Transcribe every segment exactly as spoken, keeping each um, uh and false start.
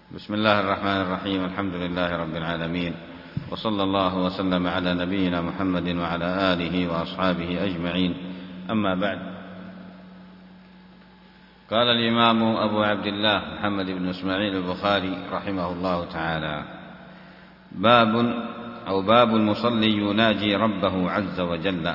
بسم الله الرحمن الرحيم. الحمد لله رب العالمين، وصلى الله وسلم على نبينا محمد وعلى آله وأصحابه أجمعين. أما بعد، قال الإمام أبو عبد الله محمد بن إسماعيل البخاري رحمه الله تعالى: باب أو باب المصلي يناجي ربه عز وجل.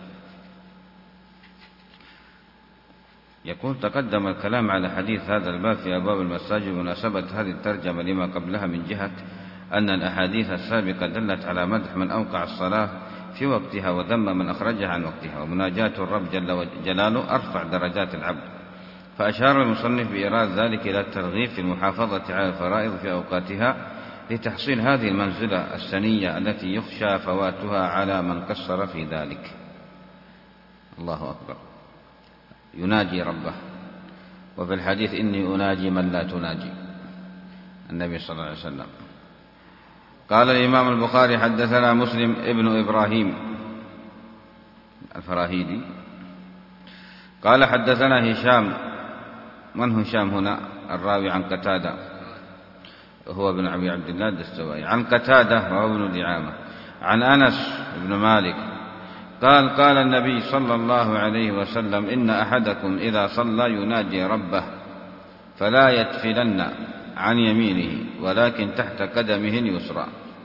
يقول: تقدم الكلام على حديث هذا الباب في أبواب المساجد بمناسبة هذه الترجمة لما قبلها، من جهة أن الأحاديث السابقة دلت على مدح من أوقع الصلاة في وقتها وذم من أخرجها عن وقتها، ومناجاة الرب جل جلاله أرفع درجات العبد. فأشار المصنف بإيراد ذلك إلى الترغيب في المحافظة على الفرائض في أوقاتها لتحصيل هذه المنزلة السنية التي يخشى فواتها على من قصر في ذلك. الله أكبر. يناجي ربه، وفي الحديث: إني أناجي من لا تناجي، النبي صلى الله عليه وسلم. قال الإمام البخاري: حدثنا مسلم ابن إبراهيم الفراهيدي قال حدثنا هشام. من هشام هنا؟ الراوي عن قتادة، هو ابن أبي عبد الله الدستوائي. عن قتادة وهو ابن دعامة عن أنس بن مالك قال: قال النبي صلى الله عليه وسلم: إن أحدكم إذا صلى يناجي ربه فلا يتفلن عن يمينه ولكن تحت قدمه اليسرى.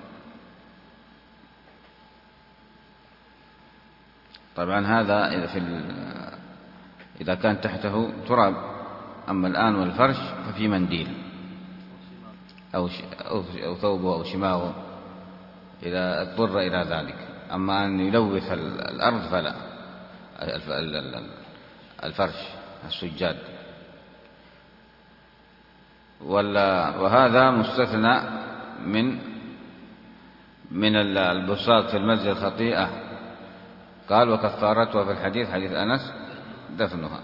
طبعا هذا إذا, في إذا كان تحته تراب، أما الآن والفرش ففي منديل أو, أو ثوبه أو شماغه إذا اضطر إلى ذلك. أما أن يلوث الأرض فلا، الفرش السجاد. وهذا مستثنى من من البساط في المسجد خطيئة. قال: وكفارتها في الحديث حديث أنس دفنها.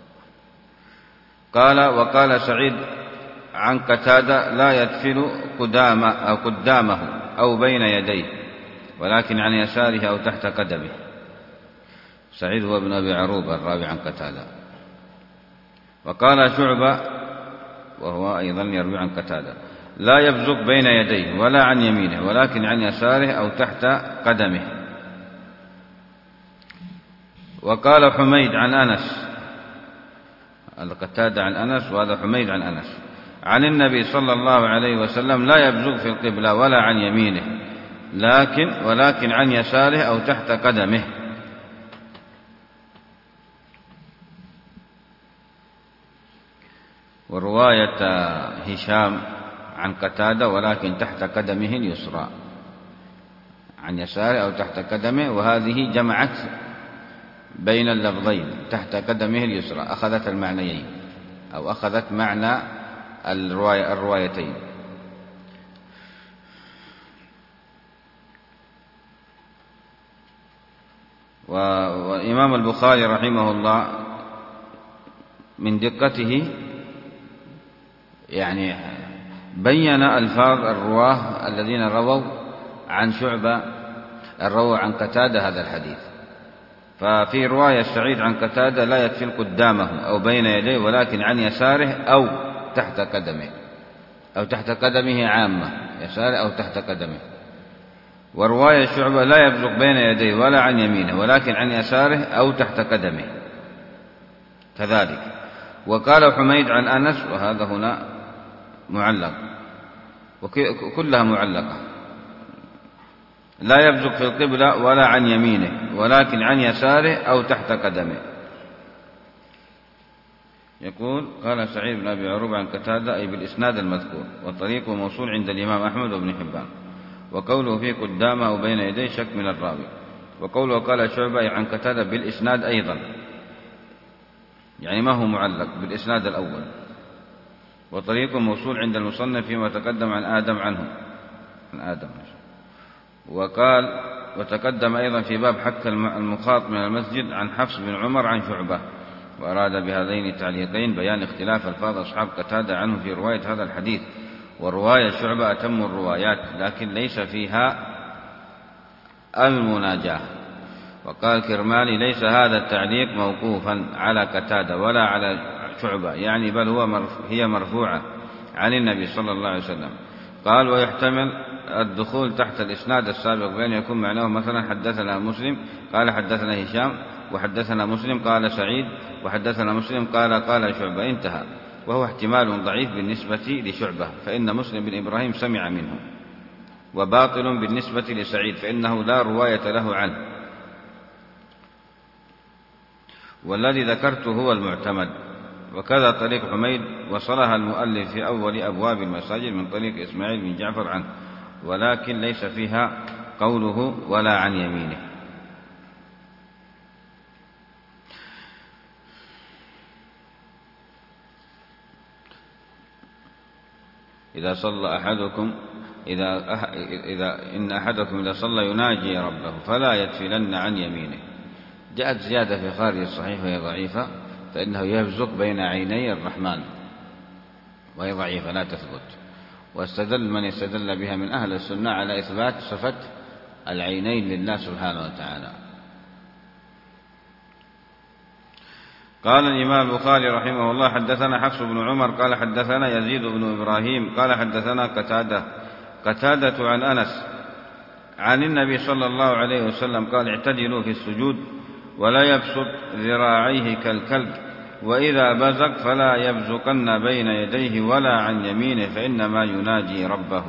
قال: وقال سعيد عن قتادة: لا يدفن قدام أو قدامه أو بين يديه ولكن عن يساره أو تحت قدمه. سعيد هو ابن أبي عروبة الراوي عن قتادة. وقال شعبة وهو أيضا يروي عن قتادة: لا يبزق بين يديه ولا عن يمينه ولكن عن يساره أو تحت قدمه. وقال حميد عن أنس، قتادة عن أنس وهذا حميد عن أنس، عن النبي صلى الله عليه وسلم: لا يبزق في القبلة ولا عن يمينه لكن ولكن عن يساره أو تحت قدمه. ورواية هشام عن قتادة: ولكن تحت قدمه اليسرى، عن يساره أو تحت قدمه، وهذه جمعت بين اللفظين تحت قدمه اليسرى، أخذت المعنيين أو أخذت معنى الرواية الروايتين. والإمام البخاري رحمه الله من دقته يعني بين ألفاظ الرواه الذين رووا عن شعبة رووا عن قتادة هذا الحديث. ففي رواية سعيد عن قتادة: لا يدفن قدامه أو بين يديه ولكن عن يساره أو تحت قدمه، أو تحت قدمه عامة، يساره أو تحت قدمه. ورواية شعبة: لا يبزق بين يديه ولا عن يمينه ولكن عن يساره أو تحت قدمه كذلك. وقال حميد عن أنس، وهذا هنا معلق وكلها معلقة: لا يبزق في القبلة ولا عن يمينه ولكن عن يساره أو تحت قدمه. يقول: قال سعيد بن أبي عروبة عن قتادة، أي بالإسناد المذكور، والطريق موصول عند الإمام أحمد وابن حبان. وقوله في قدامه أو بين يديه شك من الراوي. وقوله قال شعبة عن قتادة بالإسناد أيضا، يعني ما هو معلق، بالإسناد الأول. وطريق موصول عند المصنف فيما تقدم عن آدم عنه عن آدم. وقال: وتقدم أيضا في باب حك المخاط من المسجد عن حفص بن عمر عن شعبة. وأراد بهذين التعليقين بيان اختلاف ألفاظ أصحاب قتادة عنه في رواية هذا الحديث. ورواية شعبة أتم الروايات لكن ليس فيها المناجاة. وقال كرماني: ليس هذا التعليق موقوفا على قتادة ولا على شعبة، يعني بل هو مرف... هي مرفوعة عن النبي صلى الله عليه وسلم. قال ويحتمل الدخول تحت الإسناد السابق بأن يكون معناه مثلا حدثنا مسلم قال حدثنا هشام وحدثنا مسلم قال سعيد وحدثنا مسلم قال قال شعبة انتهى، وهو احتمال ضعيف بالنسبة لشعبة فإن مسلم بن إبراهيم سمع منه، وباطل بالنسبة لسعيد فإنه لا رواية له عنه، والذي ذكرته هو المعتمد. وكذا طريق حميد وصلها المؤلف في أول أبواب المساجد من طريق إسماعيل بن جعفر عنه، ولكن ليس فيها قوله ولا عن يمينه. إذا صلى أحدكم إذا, أح... إذا إن أحدكم إذا صلى يناجي ربه فلا يتفلن عن يمينه. جاءت زيادة في خارج الصحيح وهي ضعيفة، فإنه يبزق بين عيني الرحمن، وهي ضعيفة لا تثبت. واستدل من يستدل بها من أهل السنة على إثبات صفة العينين لله سبحانه وتعالى. قال الإمام البخاري رحمه الله حدثنا حفص بن عمر قال حدثنا يزيد بن إبراهيم قال حدثنا قتادة قتادة عن أنس عن النبي صلى الله عليه وسلم قال اعتدلوا في السجود ولا يبسط ذراعيه كالكلب، وإذا بزق فلا يبزقن بين يديه ولا عن يمينه فإنما يناجي ربه.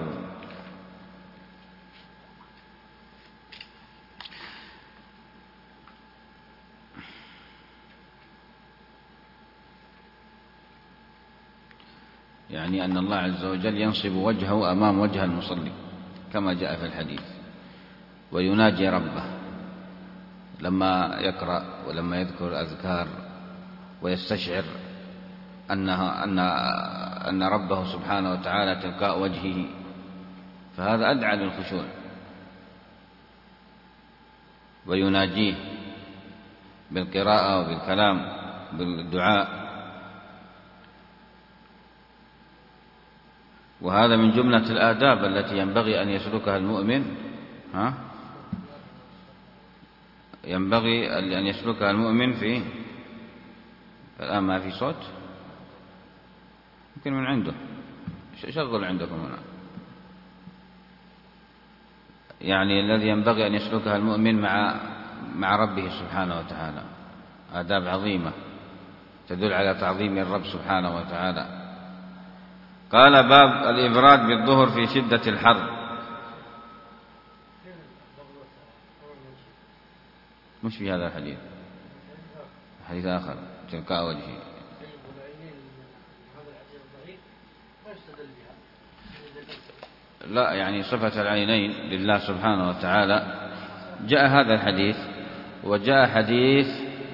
يعني أن الله عز وجل ينصب وجهه أمام وجه المصلي كما جاء في الحديث، ويناجي ربه لما يقرأ ولما يذكر الأذكار ويستشعر أنها أن أن ربه سبحانه وتعالى تلقاء وجهه، فهذا أدعى للخشوع. ويناجيه بالقراءة وبالكلام بالدعاء، وهذا من جملة الآداب التي ينبغي أن يسلكها المؤمن ها ينبغي أن يسلكها المؤمن في الآن ما في صوت يمكن من عنده شغل عندكم هنا، يعني الذي ينبغي أن يسلكها المؤمن مع مع ربه سبحانه وتعالى، آداب عظيمة تدل على تعظيم الرب سبحانه وتعالى. قال باب الإبراد بالظهر في شدة الحر. مش في هذا الحديث، حديث آخر تلقاء وجهه. لا يعني صفة العينين لله سبحانه وتعالى جاء هذا الحديث، وجاء حديث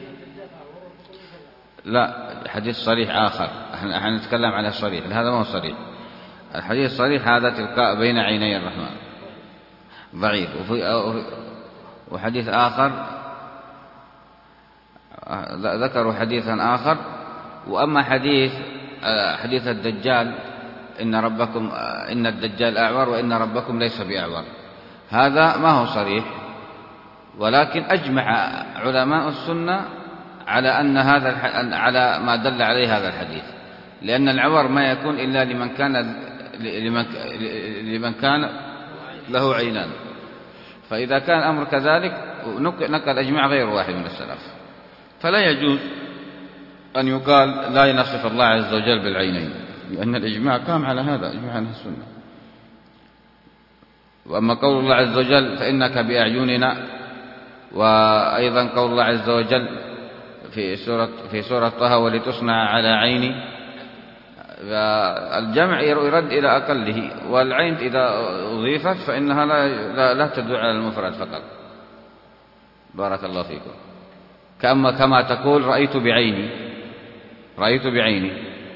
لا حديث صريح آخر، احنا نتكلم على الصريح، هذا ما هو صريح. الحديث الصريح هذا تلقاء بين عيني الرحمن ضعيف، وحديث آخر ذكروا حديثا آخر. وأما حديث حديث الدجال إن ربكم إن الدجال أعور وإن ربكم ليس بأعور، هذا ما هو صريح، ولكن أجمع علماء السنة على أن هذا على ما دل عليه هذا الحديث، لأن العور ما يكون إلا لمن كان لمن لمن كان له عينان، فإذا كان الأمر كذلك نقل أجمع غير واحد من السلف، فلا يجوز أن يقال لا ينصف الله عز وجل بالعينين، لأن الإجماع قام على هذا، إجماع عن السنة. وأما قول الله عز وجل فإنك بأعيننا، وأيضا قول الله عز وجل في سورة في سورة طه ولتصنع على عيني، الجمع يرد إلى أقله، والعين إذا أضيفت فإنها لا, لا, لا تدل على المفرد فقط. بارك الله فيكم. كما كما تقول رأيت بعيني، رأيت بعيني،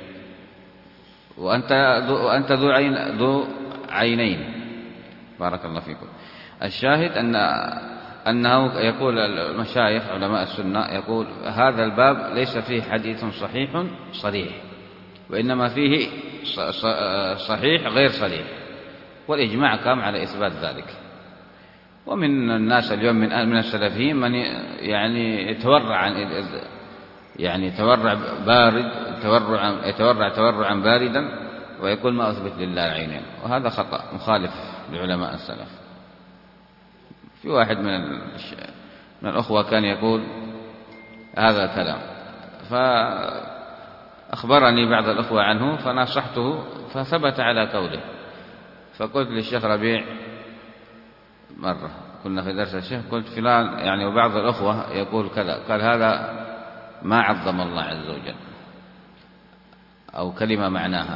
وأنت ذو وأنت ذو عين ذو عينين. بارك الله فيكم. الشاهد أن أنه يقول المشايخ علماء السنة يقول هذا الباب ليس فيه حديث صحيح صريح، وإنما فيه صحيح غير صريح، والإجماع قام على إثبات ذلك. ومن الناس اليوم من من السلفيين من يعني يتورع عن يعني يتورع بارد تورعا يتورع تورعا باردا، ويقول ما أثبت لله العينين، وهذا خطأ مخالف لعلماء السلف. في واحد من من الأخوة كان يقول هذا الكلام، فأخبرني بعض الأخوة عنه فنصحته فثبت على قوله. فقلت للشيخ ربيع مرة كنا في درس الشيخ، قلت فلان يعني وبعض الأخوة يقول كذا، قال هذا ما عظم الله عز وجل، أو كلمة معناها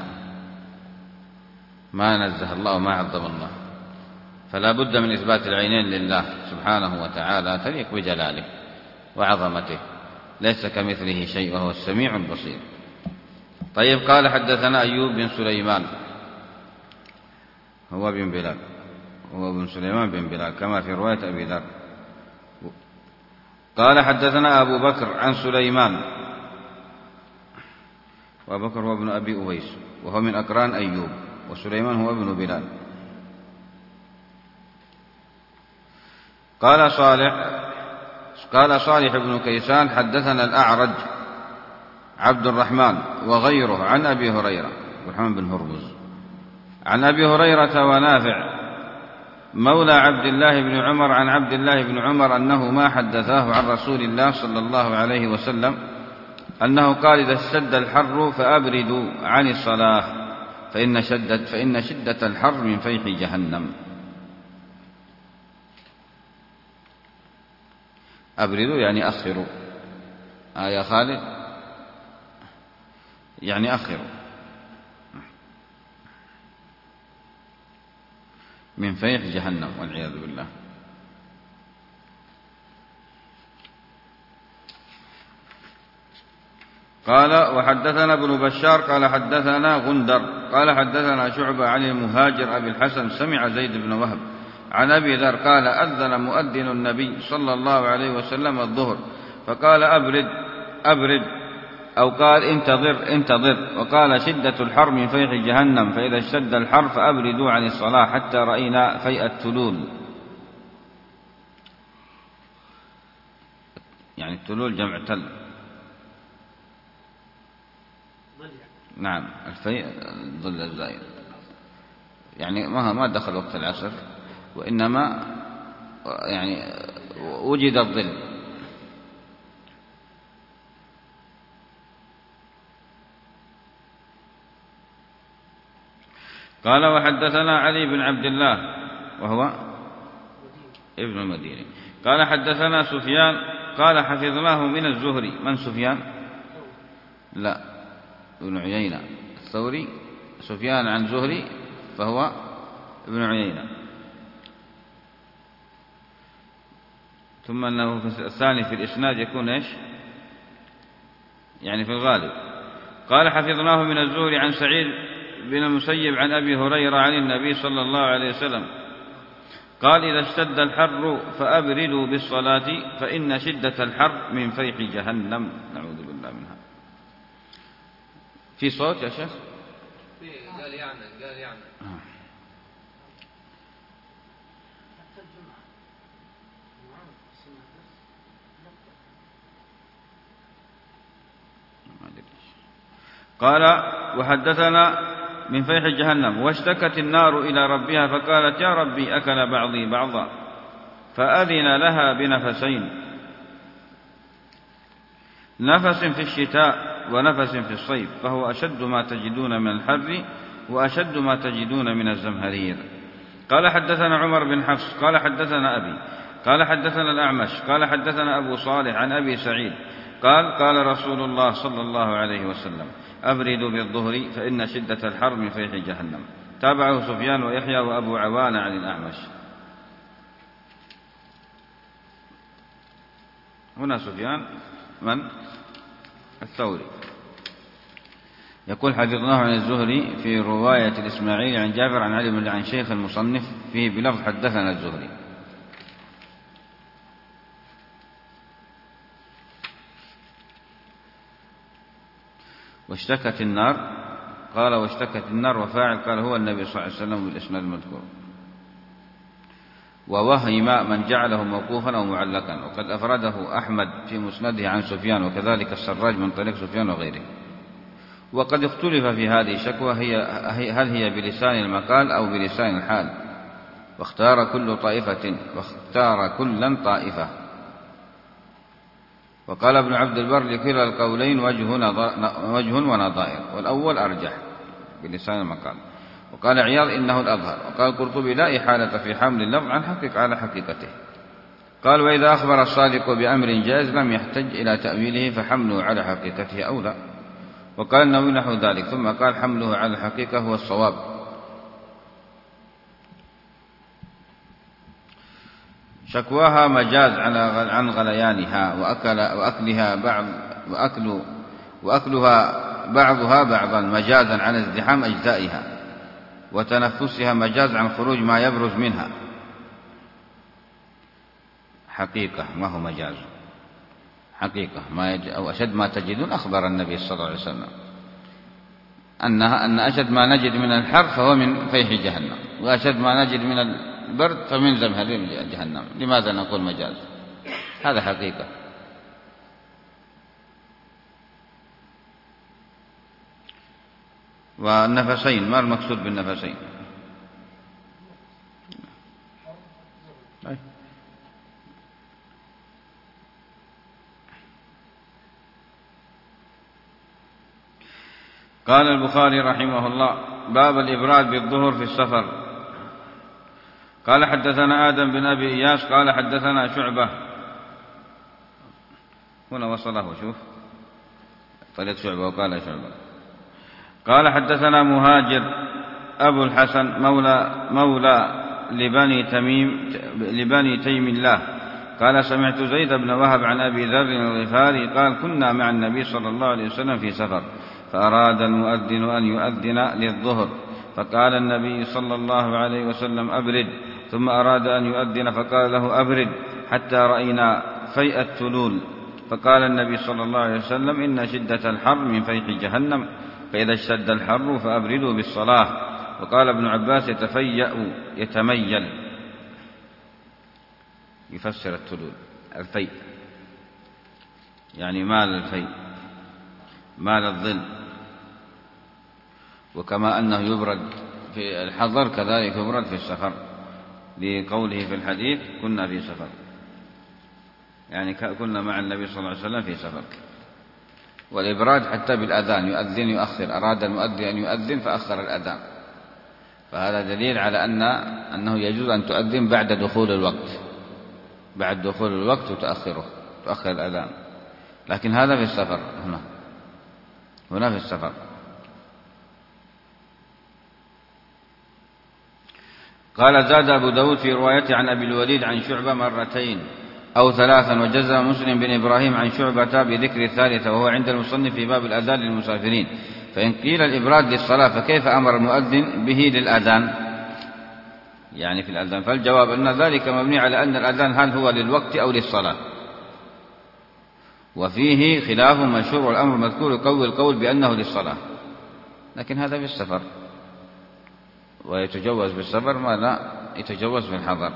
ما نزه الله وما عظم الله، فلا بد من إثبات العينين لله سبحانه وتعالى تليق بجلاله وعظمته، ليس كمثله شيء وهو السميع البصير. طيب، قال حدثنا أيوب بن سليمان هو بن بلال، هو بن سليمان بن بلال كما في رواية أبي ذر. قال حدثنا أبو بكر عن سليمان، وأبو بكر هو ابن أبي أويس وهو من أقران أيوب، وسليمان هو ابن بلال. قال صالح قال صالح بن كيسان حدثنا الأعرج عبد الرحمن وغيره عن أبي هريرة الرحمن بن هرمز عن أبي هريرة ونافع مولى عبد الله بن عمر عن عبد الله بن عمر أنه ما حدثاه عن رسول الله صلى الله عليه وسلم أنه قال إذا اشتد الحر فأبردوا عن الصلاة فإن شدة, فإن شدة الحر من فيح جهنم. أبردوا يعني أخروا، آه يا خالد يعني أخروا من فيح جهنم والعياذ بالله. قال وحدثنا ابن بشار قال حدثنا غندر قال حدثنا شعبة عن المهاجر أبي الحسن سمع زيد بن وهب عن أبي ذر قال أذن مؤذن النبي صلى الله عليه وسلم الظهر فقال أبرد أبرد أو قال انتظر انتظر، وقال شدة الحر من فيح جهنم، فإذا اشتد الحر فأبردوا عن الصلاة حتى رأينا فيء التلول. يعني التلول جمع تل، نعم الفيء ظل الزائر، يعني ما ما دخل وقت العصر وإنما يعني وجد الظل. قال وحدثنا علي بن عبد الله وهو ابن المديني قال حدثنا سفيان قال حفظناه من الزهري. من سفيان؟ لا، ابن عيينة الثوري. سفيان عن زهري فهو ابن عيينة. ثم أنه الثاني في الإسناد يكون إيش؟ يعني في الغالب. قال حفظناه من الزهري عن سعيد بن المسيب عن أبي هريرة عن النبي صلى الله عليه وسلم قال إذا اشتد الحر فأبردوا بالصلاة فإن شدة الحر من فيح جهنم، نعوذ بالله منها. في صوت يا شيخ؟ قال يعني قال يعني قال وحدثنا من فيح جهنم واشتكت النار إلى ربها فقالت يا ربي أكل بعضي بعضا، فأذن لها بنفسين، نفس في الشتاء ونفس في الصيف، فهو أشد ما تجدون من الحر وأشد ما تجدون من الزمهرير. قال حدثنا عمر بن حفص قال حدثنا أبي قال حدثنا الأعمش قال حدثنا أبو صالح عن أبي سعيد قال قال رسول الله صلى الله عليه وسلم أبردوا بالظهر فإن شدة الحر من فيح جهنم. تابعه سفيان ويحيى وأبو عوان عن الأعمش. هنا سفيان من؟ الثوري. يقول حفظناه عن الزهري في رواية الإسماعيلي عن جابر عن علي بن عن شيخ المصنف فيه بلفظ حدثنا الزهري. واشتكت النار قال واشتكت النار وفاعل قال هو النبي صلى الله عليه وسلم بالإسناد المذكور. ووهم من جعله موقوفا أو معلقا، وقد أفرده أحمد في مسنده عن سفيان وكذلك السراج من طريق سفيان وغيره. وقد اختلف في هذه الشكوى هي هل هي بلسان المقال أو بلسان الحال، واختار كل طائفة واختار كلا طائفة. وقال ابن عبد البر لكلا القولين وجه ونظائر، والأول أرجح بلسان المقال. وقال عياض إنه الأظهر. وقال القرطبي لا إحالة في حمل اللفظ عن حقيقة على حقيقته. قال وإذا أخبر الصادق بأمر جائز لم يحتج إلى تأويله فحمله على حقيقته أولى. وقال النووي نحو ذلك، ثم قال حمله على الحقيقة هو الصواب. شكواها مجاز عن غليانها وأكل وأكلها بعض وأكل وأكلها بعضها بعضا مجازا عن ازدحام أجزائها، وتنفسها مجاز عن خروج ما يبرز منها. حقيقة ما هو مجاز، حقيقة ما يج... أو أشد ما تجدون أخبر النبي صلى الله عليه وسلم أنها أن أشد ما نجد من الحر فهو من فيح جهنم، وأشد ما نجد من البرد فمن زمهرير جهنم. لماذا نقول مجاز؟ هذا حقيقة. والنفسين ما المقصود بالنفسين؟ قال البخاري رحمه الله باب الإبراد بالظهر في السفر. قال حدثنا آدم بن أبي إياس قال حدثنا شعبة، هنا وصله شوف طريق شعبة وقال شعبة. قال حدثنا مهاجر أبو الحسن مولى مولى لبني تميم لبني تيم الله قال سمعت زيد بن وهب عن أبي ذر الغفاري قال كنا مع النبي صلى الله عليه وسلم في سفر، فأراد المؤذن أن يؤذن للظهر، فقال النبي صلى الله عليه وسلم أبرد، ثم أراد أن يؤذن فقال له أبرد حتى رأينا فيء التلول، فقال النبي صلى الله عليه وسلم إن شدة الحر من فيح جهنم، فإذا اشتد الحر فأبردوا بالصلاة. وقال ابن عباس يتفيأ يتميل، يفسر التلول الفيء يعني مال الفيء مال الظل، وكما أنه يبرد في الحضر كذلك يبرد في السفر، لقوله في الحديث كنا في سفر، يعني كنا مع النبي صلى الله عليه وسلم في سفر. والإبراد حتى بالأذان يؤذن يؤخر، أراد المؤذن أن يؤذن فأخر الأذان، فهذا دليل على أن أنه يجوز أن تؤذن بعد دخول الوقت، بعد دخول الوقت وتأخره تؤخر الأذان، لكن هذا في السفر، هنا هنا في السفر. قال زاد أبو داود في روايته عن أبي الوليد عن شعبة مرتين أو ثلاثا، وجزم مسلم بن إبراهيم عن شعبة بذكر الثالثة، وهو عند المصنف في باب الأذان للمسافرين. فإن قيل الإبراد للصلاة فكيف أمر المؤذن به للأذان يعني في الأذان؟ فالجواب أن ذلك مبني على أن الأذان هل هو للوقت أو للصلاة، وفيه خلاف مشهور، والأمر مذكور يقوي القول بأنه للصلاة، لكن هذا في السفر، ويتجوز بالسفر ما لا يتجوز في الحضر.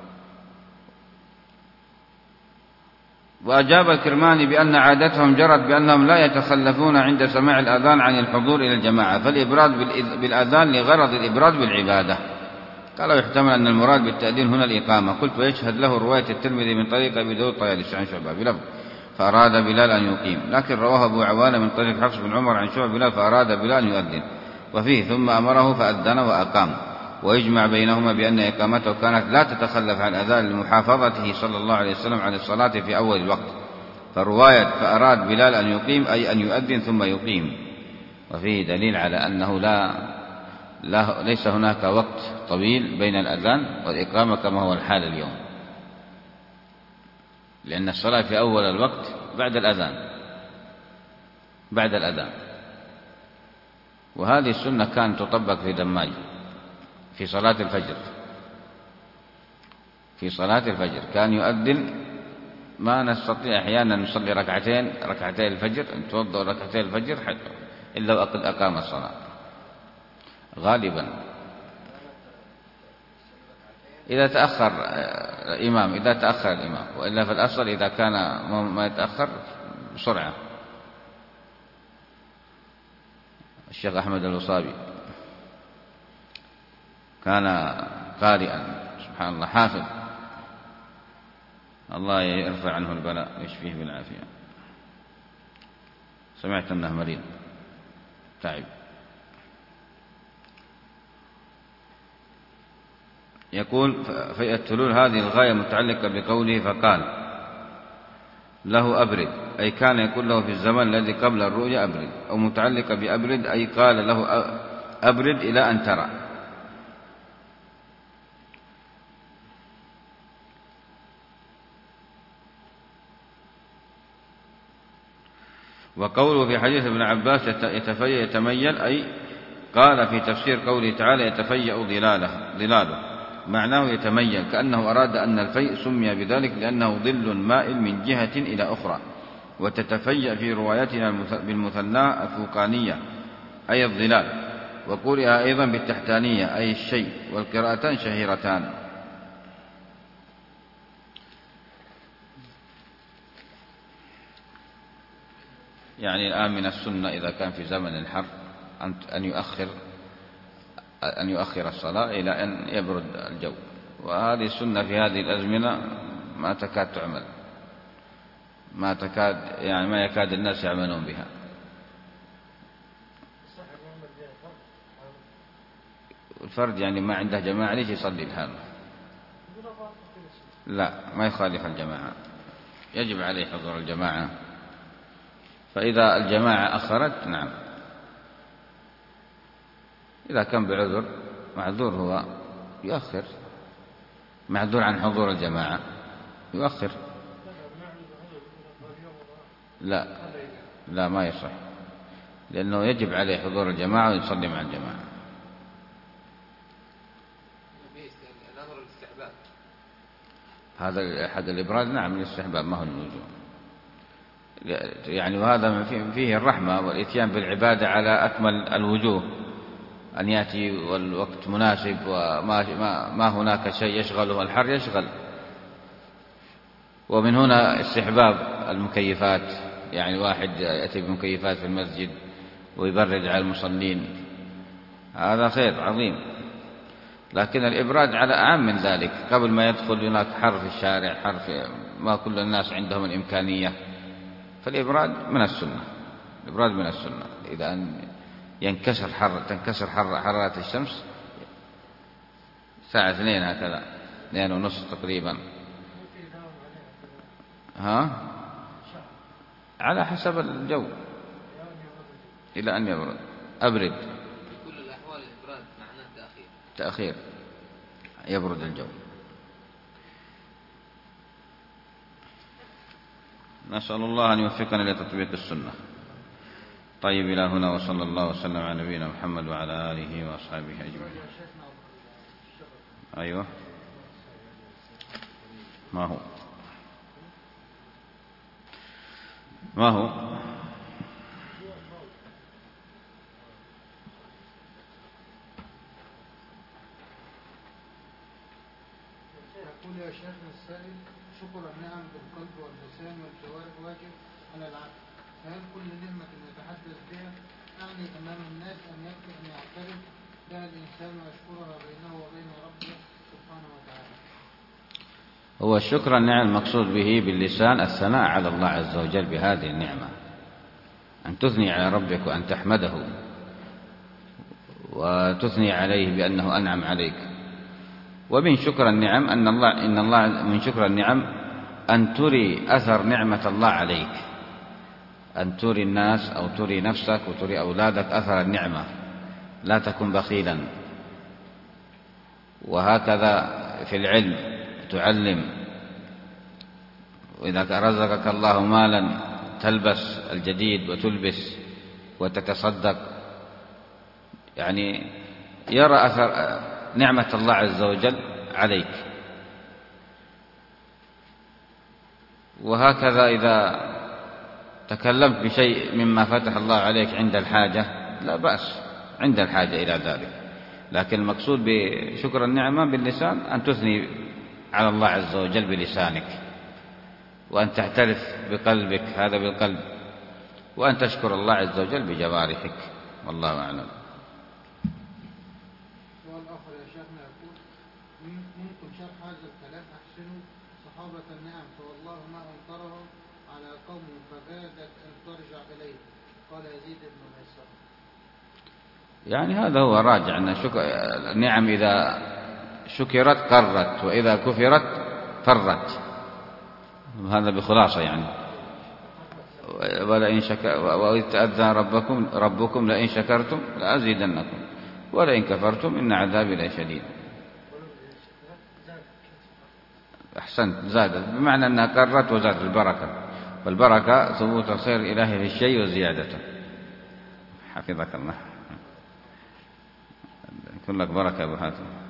وأجاب الكرماني بأن عادتهم جرت بأنهم لا يتخلفون عند سماع الأذان عن الحضور إلى الجماعة، فالإبراد بالأذان لغرض الإبراد بالعبادة. قالوا يحتمل أن المراد بالتأذين هنا الإقامة. قلت ويشهد له رواية الترمذي من طريق أبي داود طيالسي عن شعبة بلفظ فأراد بلال أن يقيم، لكن رواه أبو عوانة من طريق حفص بن عمر عن شعبة بلال فأراد بلال أن يؤذن، وفيه ثم أمره فأذن وأقام. ويجمع بينهما بأن إقامته كانت لا تتخلف عن الأذان لمحافظته صلى الله عليه وسلم على الصلاة في أول الوقت، فرواية فأراد بلال أن يقيم أي أن يؤذن ثم يقيم، وفيه دليل على أنه لا, لا ليس هناك وقت طويل بين الأذان والإقامة كما هو الحال اليوم، لأن الصلاة في أول الوقت بعد الأذان بعد الأذان وهذه السنة كانت تطبق في دماج في صلاة الفجر. في صلاة الفجر كان يؤذن، ما نستطيع أحيانا نصلي ركعتين ركعتين الفجر، نتوضأ ركعتين الفجر حتى إلا وقد أقام الصلاة غالبا. إذا تأخر الإمام إذا تأخر الإمام، وإلا في الأصل إذا كان ما يتأخر بسرعة. الشيخ أحمد الوصابي كان قارئا سبحان الله حافظ، الله يرفع عنه البلاء ويشفيه بالعافية. سمعت أنه مريض تعب. يقول في التلول هذه الغاية متعلقة بقوله فقال له أبرد، أي كان يقول له في الزمن الذي قبل الرؤيا أبرد، أو متعلقة بأبرد أي قال له أبرد إلى أن ترى. وقوله في حديث ابن عباس يتفيأ يتميل، أي قال في تفسير قوله تعالى يتفيأ ظلاله ظلاله معناه يتميل، كأنه أراد أن الفيء سمي بذلك لأنه ظل مائل من جهة إلى أخرى. وتتفيأ في روايتنا بالمثنى الفوقانية أي الظلال، وقولها أيضا بالتحتانية أي الشيء، والقراءتان شهيرتان. يعني الآن من السنة إذا كان في زمن الحر أن يؤخر أن يؤخر الصلاة إلى أن يبرد الجو، وهذه السنة في هذه الأزمنة ما تكاد تعمل، ما تكاد يعني ما يكاد الناس يعملون بها. الفرد يعني ما عنده جماعة ليش يصلي الحال؟ لا، ما يخالف الجماعة، يجب عليه حضور الجماعة. فإذا الجماعة أخرت نعم، إذا كان بعذر معذور هو يؤخر، معذور عن حضور الجماعة يؤخر. لا لا ما يصح، لأنه يجب عليه حضور الجماعة ويصلي مع الجماعة. هذا أحد الإبراز نعم الاستحباب ما هو الوجوب يعني، وهذا فيه الرحمة والإتيان بالعبادة على أكمل الوجوه، أن يأتي والوقت مناسب وما ما هناك شيء يشغله، الحر يشغل. ومن هنا استحباب المكيفات، يعني واحد يأتي بمكيفات في المسجد ويبرد على المصلين، هذا خير عظيم. لكن الإبراد على أعم من ذلك، قبل ما يدخل هناك حر في الشارع، حر في ما كل الناس عندهم الإمكانية، فالإبراد من السنة، الإبراد من السنة. إذا أن ينكسر حر تنكسر حر حرارة الشمس الساعة اثنين هكذا، اثنين ونصف تقريبا، ها على حسب الجو إلى أن يبرد. أبرد في كل الأحوال الإبراد معناه تأخير، تأخير يبرد الجو. نسأل الله أن يوفقنا لتطبيق السنة. طيب إلى هنا، وصلى الله وسلم على نبينا محمد وعلى آله وأصحابه أجمعين. أيوة ما هو ما هو يقول يا شيخنا السائل شكر النعم بالقلب واللسان والجوارح واجب على العبد، فهل كل نعمة يتحدث بها أعني أمام الناس أن يكفي أن يعترف بها الإنسان ويشكرها بينه وبين ربه سبحانه وتعالى؟ هو الشكر النعم المقصود به باللسان الثناء على الله عز وجل بهذه النعمة، أن تثني على ربك وأن تحمده وتثني عليه بأنه أنعم عليك. ومن شكر النعم أن الله إن الله من شكر النعم أن تري أثر نعمة الله عليك، أن تري الناس أو تري نفسك وتري أولادك أثر النعمة، لا تكن بخيلا. وهكذا في العلم تعلم، وإذا رزقك الله مالا تلبس الجديد وتلبس وتتصدق، يعني يرى أثر نعمة الله عز وجل عليك. وهكذا إذا تكلمت بشيء مما فتح الله عليك عند الحاجة لا بأس عند الحاجة إلى ذلك، لكن المقصود بشكر النعمة باللسان أن تثني على الله عز وجل بلسانك، وأن تعترف بقلبك، هذا بالقلب، وأن تشكر الله عز وجل بجوارحك. والله أعلم. سؤال آخر يا شيخنا يقول ممكن شرح هذا الكلام أحسنه صحابة النعم فوالله ما أنكره على قوم فكادت أن ترجع إليه قال يزيد بن ميسر. يعني هذا هو راجع أن النعم إذا شكرت قرت وإذا كفرت فرت، هذا بخلاصة يعني. ولئن شكر وإذ تأذن ربكم ربكم لئن شكرتم لأزيدنكم ولئن كفرتم إن عذابي لشديد. أحسنت، زادت بمعنى أنها قرت وزادت البركة، والبركة ثبوت الخير الإلهي في الشيء وزيادته. حفظك الله، يكون لك بركة يا أبو حاتم.